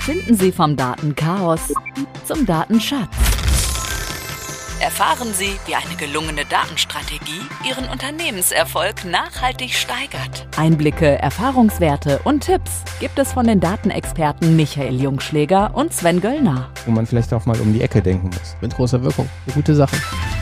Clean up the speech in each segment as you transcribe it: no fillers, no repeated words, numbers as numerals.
Finden Sie vom Datenchaos zum Datenschatz. Erfahren Sie, wie eine gelungene Datenstrategie Ihren Unternehmenserfolg nachhaltig steigert. Einblicke, Erfahrungswerte und Tipps gibt es von den Datenexperten Michael Jungschläger und Sven Göllner. Wo man vielleicht auch mal um die Ecke denken muss. Mit großer Wirkung. Eine gute Sache.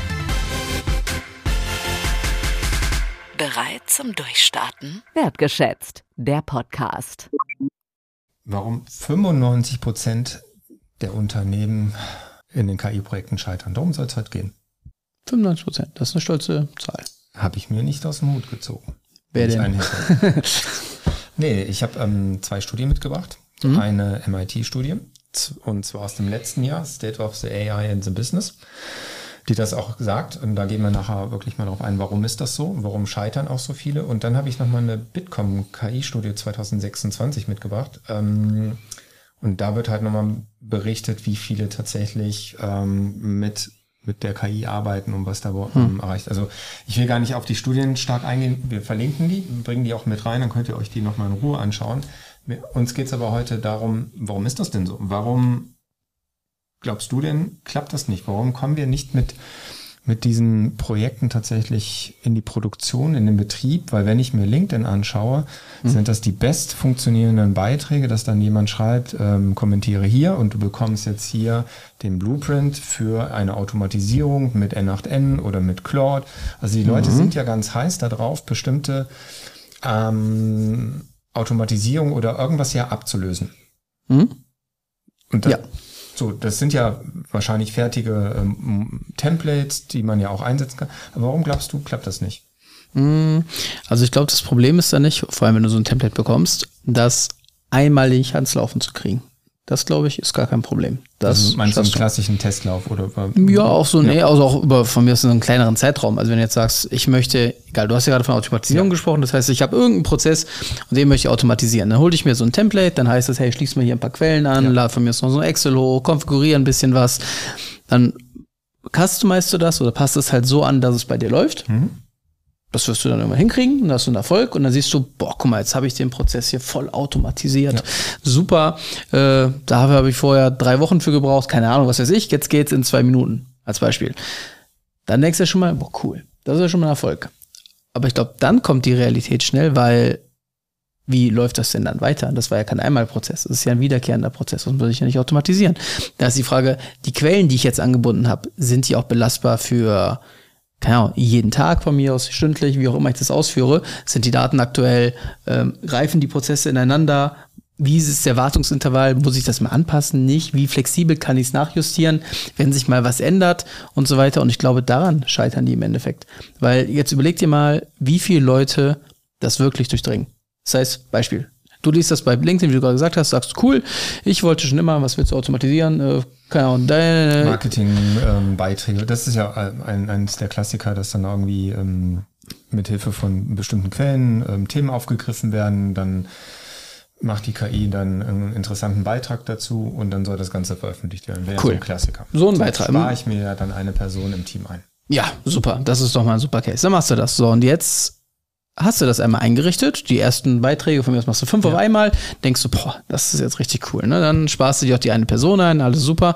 Bereit zum Durchstarten? Wertgeschätzt, der Podcast. Warum 95% der Unternehmen in den KI-Projekten scheitern. Darum soll es heute gehen. 95%, das ist eine stolze Zahl. Habe ich mir nicht aus dem Hut gezogen. Wer denn? Nee, ich habe 2 Studien mitgebracht. Eine MIT-Studie, und zwar aus dem letzten Jahr, State of the AI in the Business, die das auch sagt. Und da gehen wir nachher wirklich mal drauf ein, warum ist das so? Warum scheitern auch so viele? Und dann habe ich nochmal eine Bitkom-KI-Studie 2026 mitgebracht. Und da wird halt nochmal berichtet, wie viele tatsächlich mit der KI arbeiten und was da erreicht. Also ich will gar nicht auf die Studien stark eingehen. Wir verlinken die, bringen die auch mit rein, dann könnt ihr euch die nochmal in Ruhe anschauen. Uns geht es aber heute darum, warum ist das denn so? Warum glaubst du denn, klappt das nicht? Warum kommen wir nicht mit diesen Projekten tatsächlich in die Produktion, in den Betrieb? Weil wenn ich mir LinkedIn anschaue, sind das die best funktionierenden Beiträge, dass dann jemand schreibt, kommentiere hier und du bekommst jetzt hier den Blueprint für eine Automatisierung mit N8N oder mit Claude. Also die Leute sind ja ganz heiß darauf, bestimmte Automatisierung oder irgendwas ja abzulösen. Und das, so, das sind ja wahrscheinlich fertige Templates, die man ja auch einsetzen kann. Aber warum glaubst du, klappt das nicht? Also ich glaube, das Problem ist da nicht, vor allem wenn du so ein Template bekommst, das einmalig ans Laufen zu kriegen. Das, glaube ich, ist gar kein Problem. Das also meinst du einen klassischen Testlauf? Oder? Ja, auch so, nee, also auch über von mir aus in einem kleineren Zeitraum. Also wenn du jetzt sagst, ich möchte, egal, du hast ja gerade von Automatisierung gesprochen, das heißt, ich habe irgendeinen Prozess und den möchte ich automatisieren. Dann hole ich mir so ein Template, dann heißt es, hey, schließ mir hier ein paar Quellen an, lade von mir aus noch so ein Excel hoch, konfiguriere ein bisschen was. Dann customizest du das oder passt es halt so an, dass es bei dir läuft. Das wirst du dann irgendwann hinkriegen, dann hast du einen Erfolg und dann siehst du, boah, guck mal, jetzt habe ich den Prozess hier voll automatisiert. Ja. Super, da habe ich vorher 3 Wochen für gebraucht, keine Ahnung, was weiß ich, jetzt geht's in 2 Minuten, als Beispiel. Dann denkst du ja schon mal, boah, cool, das ist ja schon mal ein Erfolg. Aber ich glaube, dann kommt die Realität schnell, weil wie läuft das denn dann weiter? Das war ja kein Einmalprozess, das ist ja ein wiederkehrender Prozess, das muss ich ja nicht automatisieren. Da ist die Frage, die Quellen, die ich jetzt angebunden habe, sind die auch belastbar für keine Ahnung, jeden Tag von mir aus, stündlich, wie auch immer ich das ausführe, sind die Daten aktuell, greifen die Prozesse ineinander, wie ist der Wartungsintervall, muss ich das mal anpassen, nicht, wie flexibel kann ich es nachjustieren, wenn sich mal was ändert und so weiter. Und ich glaube, daran scheitern die im Endeffekt. Weil jetzt überleg dir mal, wie viele Leute das wirklich durchdringen. Das heißt, Beispiel, du liest das bei LinkedIn, wie du gerade gesagt hast, sagst, cool, ich wollte schon immer, was willst du automatisieren, keine Ahnung, Marketingbeiträge, das ist ja eines der Klassiker, dass dann irgendwie mit Hilfe von bestimmten Quellen Themen aufgegriffen werden, dann macht die KI dann einen interessanten Beitrag dazu und dann soll das Ganze veröffentlicht werden. Wäre cool. So ein Klassiker. So ein Beitrag. Spare ich mir ja dann eine Person im Team ein. Ja, super, das ist doch mal ein super Case. Dann machst du das. So, und jetzt hast du das einmal eingerichtet, die ersten Beiträge, von mir aus machst du 5 auf einmal, denkst du, boah, das ist jetzt richtig cool, ne? Dann sparst du dir auch die eine Person ein, alles super.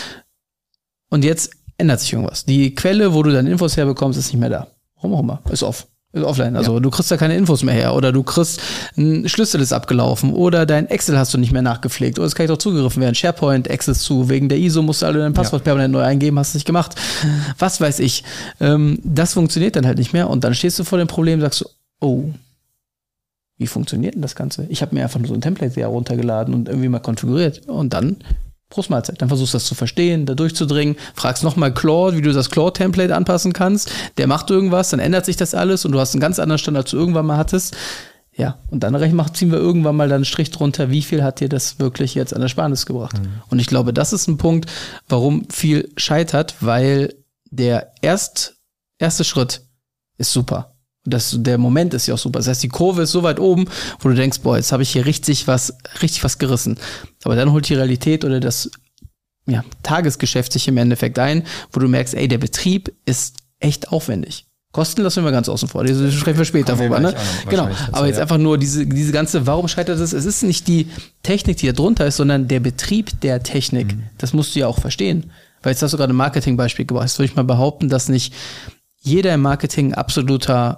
Und jetzt ändert sich irgendwas. Die Quelle, wo du deine Infos herbekommst, ist nicht mehr da. Warum auch immer, ist offline. Also du kriegst da keine Infos mehr her oder du kriegst, ein Schlüssel ist abgelaufen oder dein Excel hast du nicht mehr nachgepflegt oder es kann doch zugegriffen werden. SharePoint, Access zu, wegen der ISO musst du alle dein Passwort permanent neu eingeben, hast du nicht gemacht. Was weiß ich. Das funktioniert dann halt nicht mehr und dann stehst du vor dem Problem und sagst du, oh, wie funktioniert denn das Ganze? Ich habe mir einfach nur so ein Template heruntergeladen und irgendwie mal konfiguriert. Und dann, Prost Mahlzeit. Dann versuchst du das zu verstehen, da durchzudringen, fragst nochmal Claude, wie du das Claude-Template anpassen kannst. Der macht irgendwas, dann ändert sich das alles und du hast einen ganz anderen Stand, als du irgendwann mal hattest. Ja, und dann ziehen wir irgendwann mal dann einen Strich drunter, wie viel hat dir das wirklich jetzt an Ersparnis gebracht? Und ich glaube, das ist ein Punkt, warum viel scheitert, weil der erste Schritt ist super. Der Moment ist ja auch super. Das heißt, die Kurve ist so weit oben, wo du denkst, boah, jetzt habe ich hier richtig was gerissen. Aber dann holt die Realität oder das Tagesgeschäft sich im Endeffekt ein, wo du merkst, ey, der Betrieb ist echt aufwendig. Kosten lassen wir ganz außen vor. Das sprechen wir später vor. Ne? Genau. Aber jetzt einfach nur diese ganze, warum scheitert es? Es ist nicht die Technik, die da drunter ist, sondern der Betrieb der Technik. Das musst du ja auch verstehen. Weil jetzt hast du gerade ein Marketingbeispiel gebracht. Jetzt würde ich mal behaupten, dass nicht jeder im Marketing absolute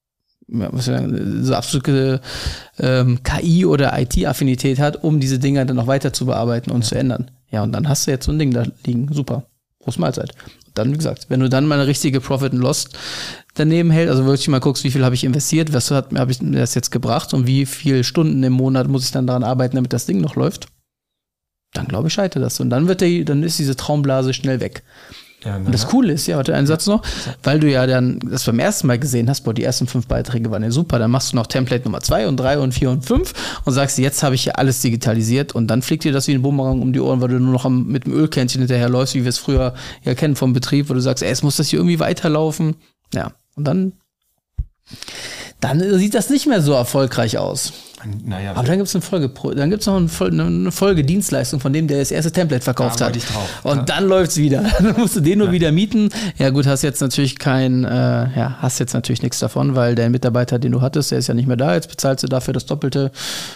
KI- oder IT-Affinität hat, um diese Dinger dann noch weiter zu bearbeiten und zu ändern. Ja, und dann hast du jetzt so ein Ding da liegen. Super. Prost Mahlzeit. Und dann, wie gesagt, wenn du dann mal eine richtige Profit and Loss daneben hältst, also wirklich mal guckst, wie viel habe ich investiert, was habe ich mir das jetzt gebracht und wie viele Stunden im Monat muss ich dann daran arbeiten, damit das Ding noch läuft, dann glaube ich, scheitert das. Und dann ist diese Traumblase schnell weg. Ja, und das Coole ist, warte, einen Satz noch, weil du ja dann das beim ersten Mal gesehen hast, die ersten 5 Beiträge waren ja super, dann machst du noch Template Nummer 2 und 3 und 4 und 5 und sagst, jetzt habe ich ja alles digitalisiert und dann fliegt dir das wie ein Bumerang um die Ohren, weil du nur noch mit dem Ölkännchen hinterherläufst, wie wir es früher ja kennen vom Betrieb, wo du sagst, es muss das hier irgendwie weiterlaufen. Ja, und dann sieht das nicht mehr so erfolgreich aus. Naja, aber dann gibt es noch eine Folgedienstleistung von dem, der das erste Template verkauft hat. Und dann läuft es wieder. Dann musst du den nur wieder mieten. Ja gut, hast jetzt natürlich nichts davon, weil der Mitarbeiter, den du hattest, der ist ja nicht mehr da. Jetzt bezahlst du dafür das Doppelte.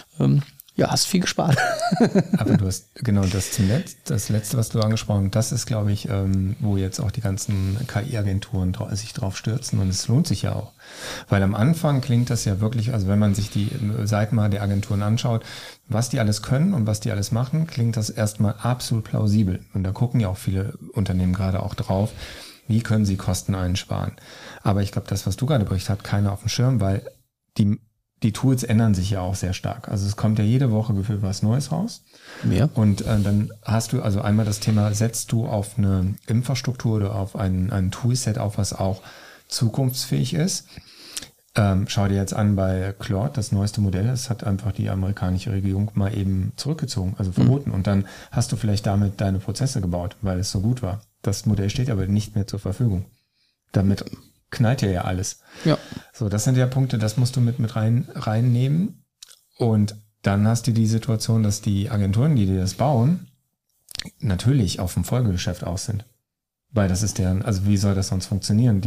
Hast viel gespart. Aber du hast, genau, das Letzte, was du angesprochen hast, das ist, glaube ich, wo jetzt auch die ganzen KI-Agenturen sich drauf stürzen und es lohnt sich ja auch. Weil am Anfang klingt das ja wirklich, also wenn man sich die Seiten mal der Agenturen anschaut, was die alles können und was die alles machen, klingt das erstmal absolut plausibel. Und da gucken ja auch viele Unternehmen gerade auch drauf, wie können sie Kosten einsparen. Aber ich glaube, das, was du gerade berichtet, hat keiner auf dem Schirm, weil die Tools ändern sich ja auch sehr stark. Also es kommt ja jede Woche gefühlt was Neues raus. Ja. Und dann hast du also einmal das Thema, setzt du auf eine Infrastruktur oder auf ein Toolset auf, was auch zukunftsfähig ist. Schau dir jetzt an bei Claude, das neueste Modell, das hat einfach die amerikanische Regierung mal eben zurückgezogen, also verboten. Und dann hast du vielleicht damit deine Prozesse gebaut, weil es so gut war. Das Modell steht aber nicht mehr zur Verfügung. Damit knallt ja alles. Ja. So, das sind ja Punkte, das musst du mit reinnehmen. Und dann hast du die Situation, dass die Agenturen, die dir das bauen, natürlich auf dem Folgegeschäft aus sind. Weil das ist also wie soll das sonst funktionieren?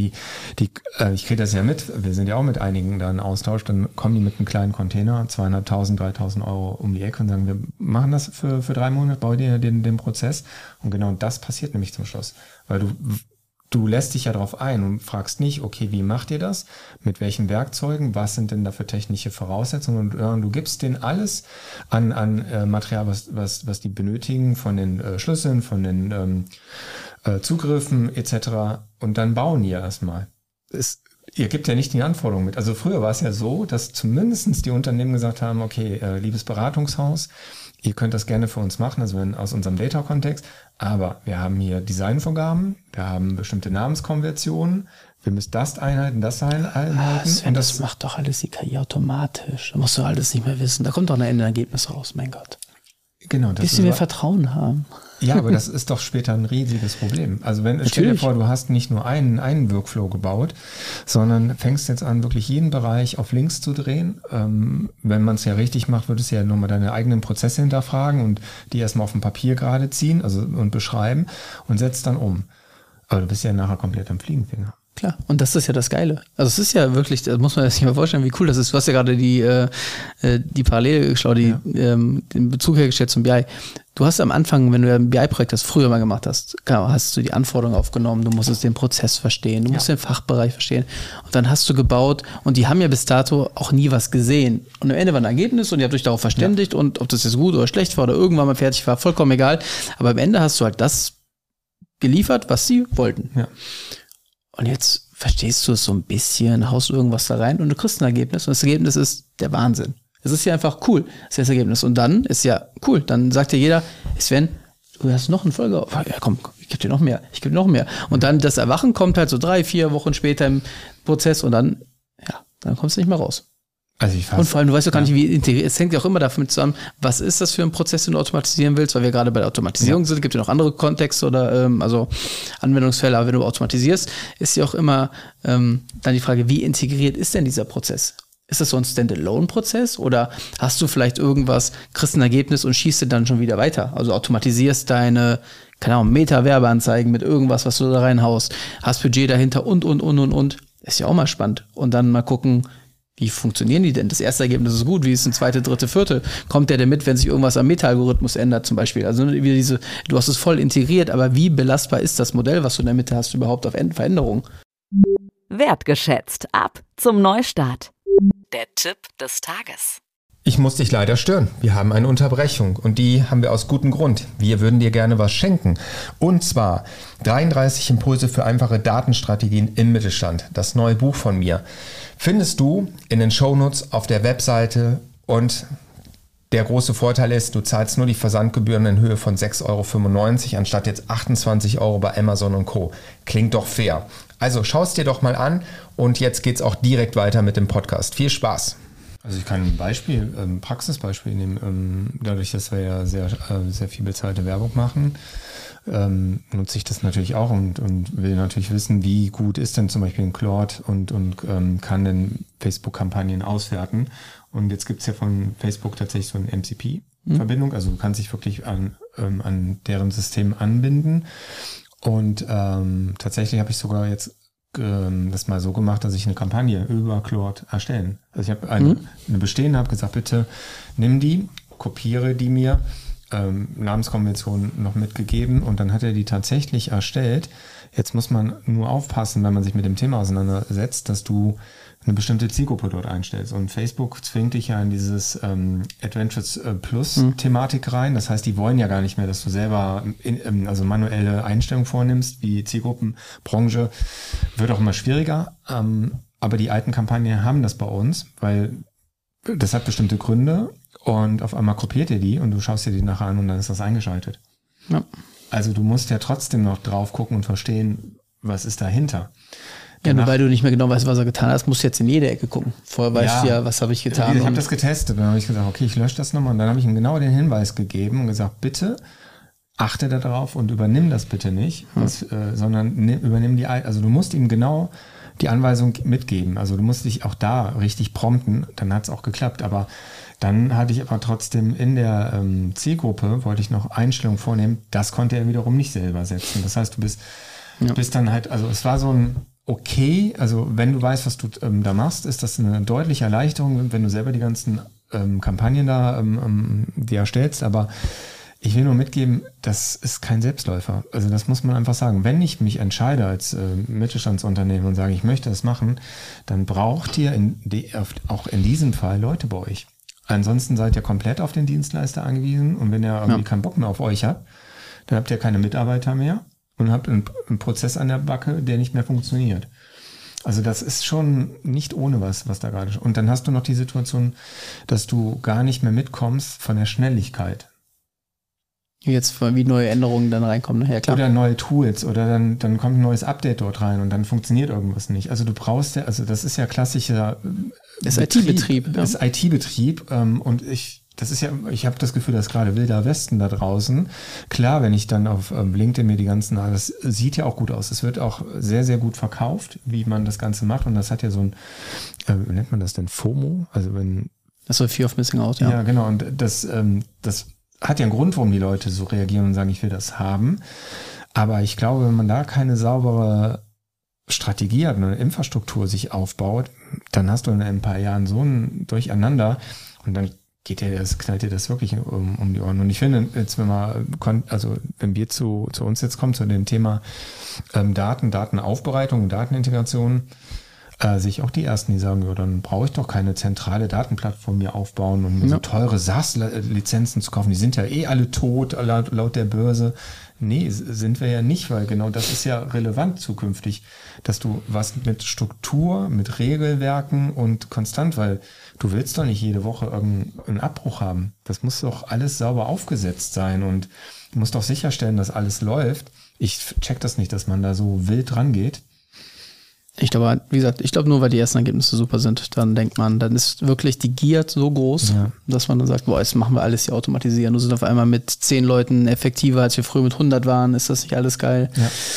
Ich kriege das ja mit, wir sind ja auch mit einigen da in Austausch, dann kommen die mit einem kleinen Container, 2.500, 3.000 Euro um die Ecke und sagen, wir machen das für 3 Monate, bau dir den Prozess. Und genau das passiert nämlich zum Schluss. Weil du lässt dich ja darauf ein und fragst nicht, okay, wie macht ihr das? Mit welchen Werkzeugen? Was sind denn da für technische Voraussetzungen? Und du gibst denen alles an Material, was die benötigen, von den Schlüsseln, von den Zugriffen etc. Und dann bauen die ja erstmal. Ihr gebt ja nicht die Anforderungen mit. Also früher war es ja so, dass zumindest die Unternehmen gesagt haben, okay, liebes Beratungshaus, ihr könnt das gerne für uns machen, also aus unserem Data-Kontext, aber wir haben hier Designvorgaben, wir haben bestimmte Namenskonversionen, wir müssen das einhalten, das einhalten. Sven, das macht doch alles die KI automatisch. Da musst du alles nicht mehr wissen. Da kommt doch ein Ergebnis raus, mein Gott. Genau. Ein bisschen mehr Vertrauen haben. Ja, aber das ist doch später ein riesiges Problem. Also stell dir vor, du hast nicht nur einen Workflow gebaut, sondern fängst jetzt an, wirklich jeden Bereich auf links zu drehen. Wenn man es ja richtig macht, würdest du ja nochmal deine eigenen Prozesse hinterfragen und die erstmal auf dem Papier gerade ziehen, und beschreiben und setzt dann um. Aber du bist ja nachher komplett am Fliegenfinger. Klar, und das ist ja das Geile. Also es ist ja wirklich, da muss man sich mal vorstellen, wie cool das ist. Du hast ja gerade die Parallele geschaut, den Bezug hergestellt zum BI. Du hast am Anfang, wenn du ein BI-Projekt das früher mal gemacht hast, hast du die Anforderungen aufgenommen, du musstest den Prozess verstehen, du musst den Fachbereich verstehen und dann hast du gebaut und die haben ja bis dato auch nie was gesehen. Und am Ende war ein Ergebnis und ihr habt euch darauf verständigt und ob das jetzt gut oder schlecht war oder irgendwann mal fertig war, vollkommen egal. Aber am Ende hast du halt das geliefert, was sie wollten. Ja. Und jetzt verstehst du es so ein bisschen, haust irgendwas da rein und du kriegst ein Ergebnis. Und das Ergebnis ist der Wahnsinn. Es ist ja einfach cool, das ist das Ergebnis. Und dann ist ja cool. Dann sagt ja jeder, Sven, du hast noch eine Folge auf. Ja, komm, ich gebe dir noch mehr. Und dann das Erwachen kommt halt so 3-4 Wochen später im Prozess und dann kommst du nicht mehr raus. Also und vor allem, du weißt doch gar nicht, wie integriert. Es hängt ja auch immer damit zusammen, was ist das für ein Prozess, den du automatisieren willst, weil wir gerade bei der Automatisierung sind, gibt ja noch andere Kontexte oder also Anwendungsfälle, aber wenn du automatisierst, ist ja auch immer dann die Frage, wie integriert ist denn dieser Prozess? Ist das so ein Standalone-Prozess oder hast du vielleicht irgendwas, kriegst ein Ergebnis und schießt dann schon wieder weiter? Also automatisierst deine, keine Ahnung, Meta-Werbeanzeigen mit irgendwas, was du da reinhaust, hast Budget dahinter und. Ist ja auch mal spannend. Und dann mal gucken, wie funktionieren die denn? Das erste Ergebnis ist gut. Wie ist ein zweite, dritte, vierte? Kommt der denn mit, wenn sich irgendwas am Meta-Algorithmus ändert zum Beispiel? Also du hast es voll integriert, aber wie belastbar ist das Modell, was du in der Mitte hast, überhaupt auf Veränderungen? Wertgeschätzt. Ab zum Neustart. Der Tipp des Tages. Ich muss dich leider stören. Wir haben eine Unterbrechung und die haben wir aus gutem Grund. Wir würden dir gerne was schenken. Und zwar 33 Impulse für einfache Datenstrategien im Mittelstand. Das neue Buch von mir. Findest du in den Shownotes auf der Webseite und der große Vorteil ist, du zahlst nur die Versandgebühren in Höhe von 6,95 € anstatt jetzt 28 € bei Amazon und Co. Klingt doch fair. Also schau es dir doch mal an und jetzt geht's auch direkt weiter mit dem Podcast. Viel Spaß! Also ich kann ein Praxisbeispiel nehmen. Dadurch, dass wir ja sehr viel bezahlte Werbung machen, nutze ich das natürlich auch und will natürlich wissen, wie gut ist denn zum Beispiel ein Claude und kann denn Facebook-Kampagnen auswerten. Und jetzt gibt's ja von Facebook tatsächlich so eine MCP-Verbindung. Also du kannst dich wirklich an deren System anbinden. Und tatsächlich habe ich sogar jetzt das mal so gemacht, dass ich eine Kampagne über Claude erstellen. Also ich habe eine bestehende, habe gesagt, bitte nimm die, kopiere die mir, Namenskombination noch mitgegeben und dann hat er die tatsächlich erstellt. Jetzt muss man nur aufpassen, wenn man sich mit dem Thema auseinandersetzt, dass du eine bestimmte Zielgruppe dort einstellst. Und Facebook zwingt dich ja in dieses Adventures Plus Thematik rein. Das heißt, die wollen ja gar nicht mehr, dass du selber also manuelle Einstellungen vornimmst, wie Zielgruppen, Branche. Wird auch immer schwieriger. Aber die alten Kampagnen haben das bei uns, weil das hat bestimmte Gründe und auf einmal kopiert ihr die und du schaust dir die nachher an und dann ist das eingeschaltet. Ja. Also du musst ja trotzdem noch drauf gucken und verstehen, was ist dahinter. Ja, nur weil du nicht mehr genau weißt, was er getan hat, musst du jetzt in jede Ecke gucken. Vorher weißt du ja, was habe ich getan. Ich habe das getestet. Dann habe ich gesagt, okay, ich lösche das nochmal. Und dann habe ich ihm genau den Hinweis gegeben und gesagt, bitte achte darauf und übernimm das bitte nicht, sondern übernimm also du musst ihm genau die Anweisung mitgeben. Also du musst dich auch da richtig prompten. Dann hat es auch geklappt. Aber dann hatte ich aber trotzdem in der Zielgruppe, wollte ich noch Einstellungen vornehmen. Das konnte er wiederum nicht selber setzen. Das heißt, du bist dann halt, also es war so ein okay, also wenn du weißt, was du da machst, ist das eine deutliche Erleichterung, wenn du selber die ganzen Kampagnen da dir erstellst, aber ich will nur mitgeben, das ist kein Selbstläufer. Also das muss man einfach sagen. Wenn ich mich entscheide als Mittelstandsunternehmen und sage, ich möchte das machen, dann braucht ihr auch in diesem Fall Leute bei euch. Ansonsten seid ihr komplett auf den Dienstleister angewiesen und wenn er irgendwie keinen Bock mehr auf euch hat, dann habt ihr keine Mitarbeiter mehr. Und habt einen Prozess an der Backe, der nicht mehr funktioniert. Also das ist schon nicht ohne was da gerade. Und dann hast du noch die Situation, dass du gar nicht mehr mitkommst von der Schnelligkeit. Jetzt, wie neue Änderungen dann reinkommen. Ja, klar. Oder neue Tools oder dann kommt ein neues Update dort rein und dann funktioniert irgendwas nicht. Also du brauchst also das ist ja klassischer IT-Betrieb. Das ist IT-Betrieb und ich habe das Gefühl, dass gerade Wilder Westen da draußen, klar, wenn ich dann auf LinkedIn mir das sieht ja auch gut aus. Es wird auch sehr, sehr gut verkauft, wie man das Ganze macht. Und das hat ja so ein, wie nennt man das denn, FOMO? Also wenn. Das ist so Fear of Missing Out, ja. Ja, genau. Und das hat ja einen Grund, warum die Leute so reagieren und sagen, ich will das haben. Aber ich glaube, wenn man da keine saubere Strategie hat, eine Infrastruktur sich aufbaut, dann hast du in ein paar Jahren so ein Durcheinander und dann knallt dir das wirklich um die Ohren. Und ich finde, jetzt wenn wir zu uns jetzt kommen, zu dem Thema Datenaufbereitung, Datenintegration, sehe ich auch die Ersten, die sagen, ja, dann brauche ich doch keine zentrale Datenplattform mir aufbauen und mir so teure SaaS-Lizenzen zu kaufen. Die sind ja alle tot, laut der Börse. Nee, sind wir ja nicht, weil genau das ist ja relevant zukünftig, dass du was mit Struktur, mit Regelwerken und konstant, weil du willst doch nicht jede Woche irgendeinen Abbruch haben. Das muss doch alles sauber aufgesetzt sein und du musst doch sicherstellen, dass alles läuft. Ich check das nicht, dass man da so wild rangeht. Ich glaube, wie gesagt, nur weil die ersten Ergebnisse super sind, dann denkt man, dann ist wirklich die Gier so groß, dass man dann sagt, boah, jetzt machen wir alles hier automatisieren. Du sind auf einmal mit 10 Leuten effektiver, als wir früher mit 100 waren. Ist das nicht alles geil?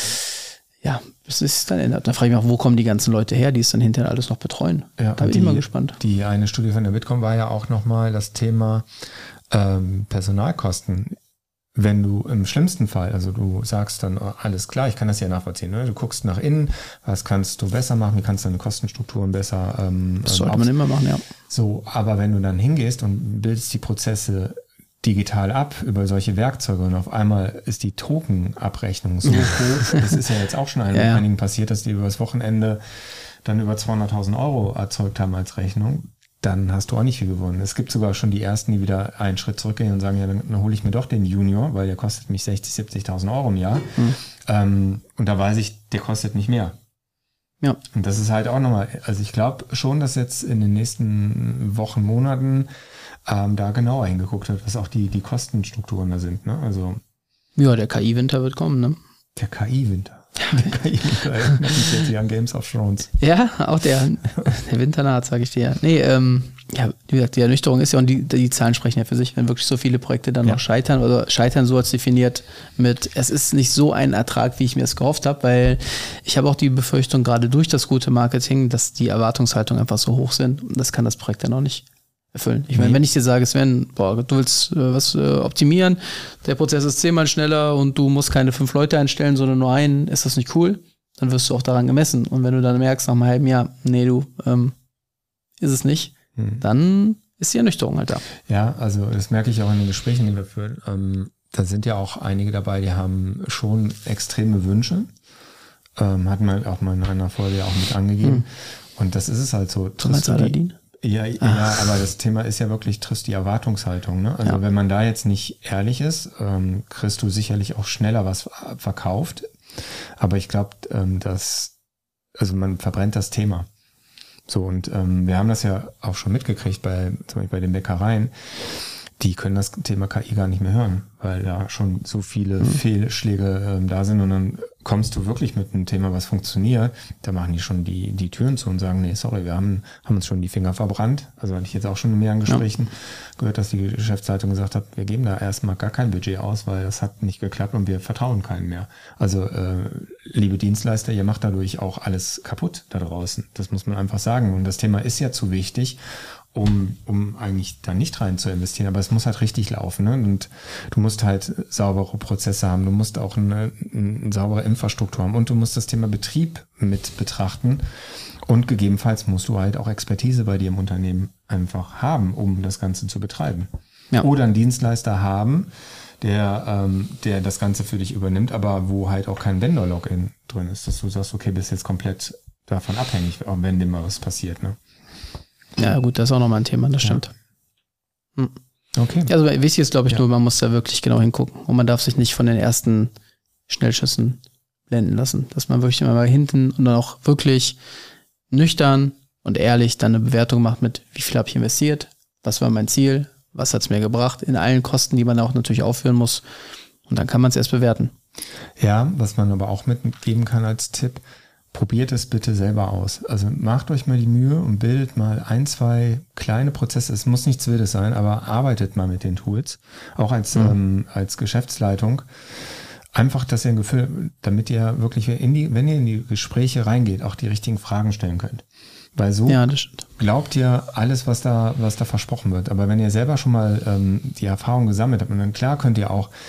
Ja, das ist dann ändert. Da frage ich mich auch, wo kommen die ganzen Leute her, die es dann hinterher alles noch betreuen? Ja, da bin ich mal gespannt. Die eine Studie von der Bitkom war ja auch nochmal das Thema Personalkosten. wenn du im schlimmsten Fall, also du sagst dann, alles klar, ich kann das ja nachvollziehen, ne? Du guckst nach innen, was kannst du besser machen, wie kannst du deine Kostenstrukturen besser das sollte man immer machen, ja. So, aber wenn du dann hingehst und bildest die Prozesse digital ab über solche Werkzeuge und auf einmal ist die Tokenabrechnung so hoch, das ist ja jetzt auch schon einigen passiert, dass die über das Wochenende dann über 200.000 € erzeugt haben als Rechnung, dann hast du auch nicht viel gewonnen. Es gibt sogar schon die Ersten, die wieder einen Schritt zurückgehen und sagen, ja, dann hole ich mir doch den Junior, weil der kostet mich 60.000, 70.000 € im Jahr. Und da weiß ich, der kostet nicht mehr. Ja. Und das ist halt auch nochmal, also ich glaube schon, dass jetzt in den nächsten Wochen, Monaten da genauer hingeguckt wird, was auch die Kostenstrukturen da sind. Ne? Also ja, der KI-Winter wird kommen, ne? Der KI-Winter. Der KI-Winter erinnert mich jetzt hier an Games of Thrones. Ja, auch der Winter naht, sage ich dir. Nee, ja, wie gesagt, die Ernüchterung ist ja, und die Zahlen sprechen ja für sich, wenn wirklich so viele Projekte dann noch scheitern, oder scheitern so als definiert mit, es ist nicht so ein Ertrag, wie ich mir es gehofft habe, weil ich habe auch die Befürchtung, gerade durch das gute Marketing, dass die Erwartungshaltungen einfach so hoch sind, und das kann das Projekt dann auch nicht erfüllen. Ich meine, wenn ich dir sage, Sven, du willst was optimieren, der Prozess ist 10-mal schneller und du musst keine 5 Leute einstellen, sondern nur einen, ist das nicht cool? Dann wirst du auch daran gemessen. Und wenn du dann merkst, nach einem halben Jahr, nee, ist es nicht, dann ist die Ernüchterung halt da. Ja, also das merke ich auch in den Gesprächen, die wir führen. Da sind ja auch einige dabei, die haben schon extreme Wünsche. Hatten wir auch mal in einer Folge ja auch mit angegeben. Und das ist es halt so. Du meinst Aladdin? Ja, aber das Thema ist ja wirklich, triffst die Erwartungshaltung. Ne? Also wenn man da jetzt nicht ehrlich ist, kriegst du sicherlich auch schneller was verkauft. Aber ich glaube, also man verbrennt das Thema. So, und wir haben das ja auch schon mitgekriegt zum Beispiel bei den Bäckereien. Die können das Thema KI gar nicht mehr hören, weil da schon so viele Fehlschläge da sind, und dann kommst du wirklich mit einem Thema, was funktioniert, da machen die schon die Türen zu und sagen, nee, sorry, wir haben uns schon die Finger verbrannt. Also hatte ich jetzt auch schon in mehreren Gesprächen gehört, dass die Geschäftsleitung gesagt hat, wir geben da erstmal gar kein Budget aus, weil das hat nicht geklappt und wir vertrauen keinem mehr. Also liebe Dienstleister, ihr macht dadurch auch alles kaputt da draußen. Das muss man einfach sagen. Und das Thema ist ja zu wichtig, um eigentlich da nicht rein zu investieren. Aber es muss halt richtig laufen, ne? Und du musst halt saubere Prozesse haben, du musst auch eine saubere Infrastruktur haben, und du musst das Thema Betrieb mit betrachten, und gegebenenfalls musst du halt auch Expertise bei dir im Unternehmen einfach haben, um das Ganze zu betreiben. Ja. Oder einen Dienstleister haben, der das Ganze für dich übernimmt, aber wo halt auch kein Vendor-Login drin ist, dass du sagst, okay, bist jetzt komplett davon abhängig, wenn dir mal was passiert, ne? Ja, gut, das ist auch nochmal ein Thema, das stimmt. Okay. Also wichtig ist, glaube ich, nur, man muss da wirklich genau hingucken. Und man darf sich nicht von den ersten Schnellschüssen blenden lassen. Dass man wirklich immer mal hinten und dann auch wirklich nüchtern und ehrlich dann eine Bewertung macht mit, wie viel habe ich investiert, was war mein Ziel, was hat es mir gebracht, in allen Kosten, die man auch natürlich aufführen muss. Und dann kann man es erst bewerten. Ja, was man aber auch mitgeben kann als Tipp, probiert es bitte selber aus. Also macht euch mal die Mühe und bildet mal 1, 2 kleine Prozesse. Es muss nichts Wildes sein, aber arbeitet mal mit den Tools. Auch als Geschäftsleitung. Einfach, dass ihr ein Gefühl, damit ihr wirklich, wenn ihr in die Gespräche reingeht, auch die richtigen Fragen stellen könnt. Weil so glaubt ihr alles, was da versprochen wird. Aber wenn ihr selber schon mal die Erfahrung gesammelt habt, und dann klar könnt ihr auch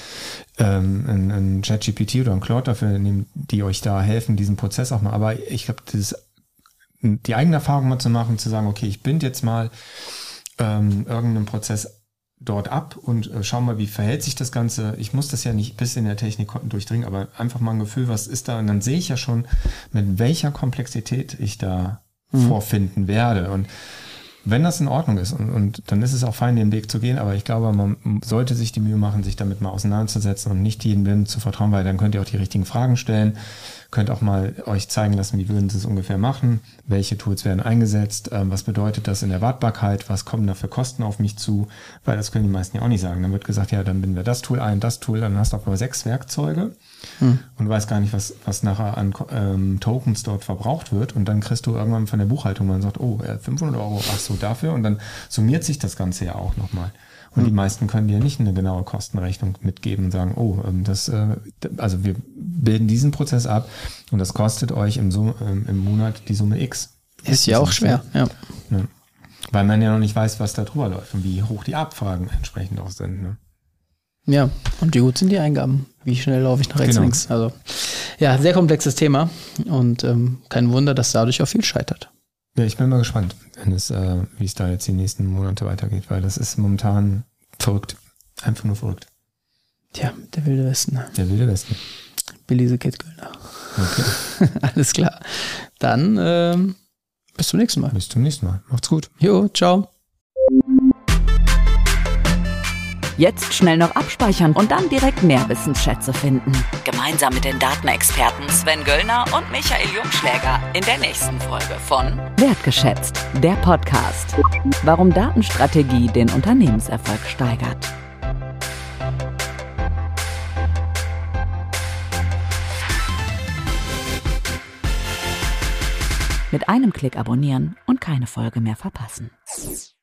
ein ChatGPT oder ein Claude dafür nehmen, die euch da helfen, diesen Prozess auch mal. Aber ich glaube, die eigene Erfahrung mal zu machen, zu sagen, okay, ich binde jetzt mal irgendeinen Prozess dort ab und schau mal, wie verhält sich das Ganze. Ich muss das ja nicht bis in der Technik durchdringen, aber einfach mal ein Gefühl, was ist da? Und dann sehe ich ja schon, mit welcher Komplexität ich da vorfinden werde. Und wenn das in Ordnung ist, und dann ist es auch fein, den Weg zu gehen, aber ich glaube, man sollte sich die Mühe machen, sich damit mal auseinanderzusetzen und nicht jedem Willen zu vertrauen, weil dann könnt ihr auch die richtigen Fragen stellen, könnt auch mal euch zeigen lassen, wie würden sie es ungefähr machen, welche Tools werden eingesetzt, was bedeutet das in der Wartbarkeit, was kommen da für Kosten auf mich zu, weil das können die meisten ja auch nicht sagen. Dann wird gesagt, ja, dann binden wir das Tool ein, das Tool, dann hast du aber 6 Werkzeuge und weißt gar nicht, was nachher an Tokens dort verbraucht wird, und dann kriegst du irgendwann von der Buchhaltung, man sagt, 500 €, ach so, dafür, und dann summiert sich das Ganze ja auch nochmal. Und die meisten können dir nicht eine genaue Kostenrechnung mitgeben und sagen, also wir bilden diesen Prozess ab und das kostet euch im Monat die Summe X. Ist ja auch schwer, ja. Weil man ja noch nicht weiß, was da drüber läuft und wie hoch die Abfragen entsprechend auch sind. Ne? Ja, und wie gut sind die Eingaben? Wie schnell laufe ich nach rechts, links? Also, ja, sehr komplexes Thema und kein Wunder, dass dadurch auch viel scheitert. Ja, ich bin mal gespannt, wie es da jetzt die nächsten Monate weitergeht, weil das ist momentan verrückt. Einfach nur verrückt. Tja, der Wilde Westen. Der Wilde Westen. Billy the Kid Göllner. Okay. Alles klar. Dann bis zum nächsten Mal. Bis zum nächsten Mal. Macht's gut. Jo, ciao. Jetzt schnell noch abspeichern und dann direkt mehr Wissensschätze finden. Gemeinsam mit den Datenexperten Sven Göllner und Michael Jungschläger in der nächsten Folge von Wertgeschätzt, der Podcast. Warum Datenstrategie den Unternehmenserfolg steigert. Mit einem Klick abonnieren und keine Folge mehr verpassen.